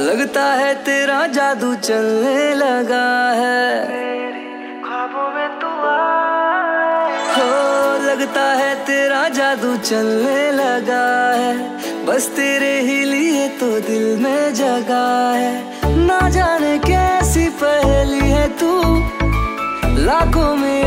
लगता है तेरा जादू चलने लगा है, ख्वाबों में तू आए हो लगता है तेरा जादू चलने लगा है। बस तेरे ही लिए तो दिल में जगा है। ना जाने कैसी पहेली है तू, लाखों में